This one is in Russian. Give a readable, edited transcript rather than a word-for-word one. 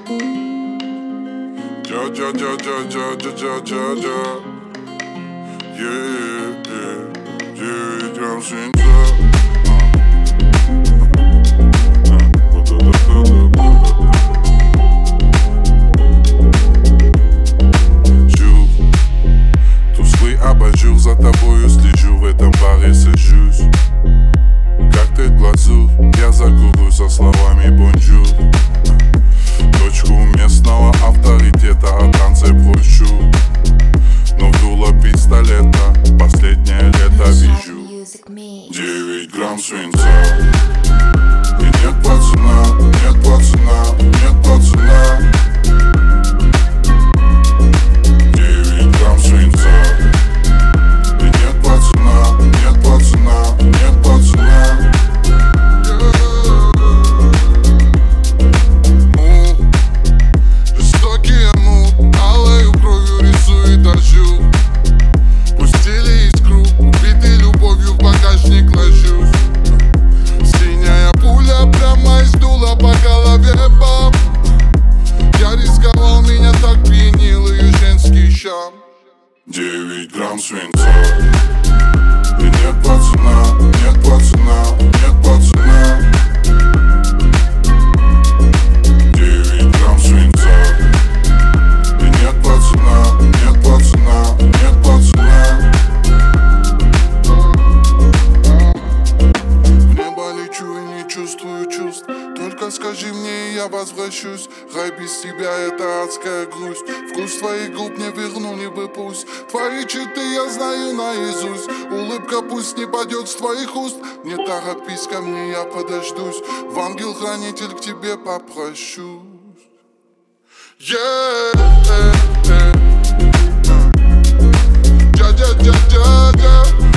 Ja, ja, ja, ja, ja, ja, ja, ja, ja. Yeah, yeah. 9 грамм свинца. Жур, тусклый абажур, за тобою слежу, в этом баре сажусь. Коктейль глазурь, я закурю со словами бонжур. Дочку местного авторитета о танце прощу, но в дуло пистолета последнее лето вижу 9 грамм свинца. И нет пацана, нет пацана, нет пацана. 9 грамм свинца. И нет пацана, нет пацана, нет пацана. Жестокий амут, алою кровью рисует ожог. Пустили искру, убитый любовью в багажник ложусь. Синяя пуля прямо из дула по голове, бам. Я рисковал, меня так пьянил ее женский щам. 9 грамм свинца. И нет пацана, нет пацана, нет пацана. 9 грамм свинца. И нет пацана, нет пацана, нет пацана. В небо лечу и не чувствую чувств. Только скажи мне, и я возвращусь. Рай без тебя — это адская грусть. Вкус твоих губ не вернули бы пусть. Твои черты я знаю наизусть. Улыбка пусть не падет с твоих уст. Не торопись ко мне, я подождусь. В ангел-хранитель к тебе попрощусь. Yeah, yeah, yeah.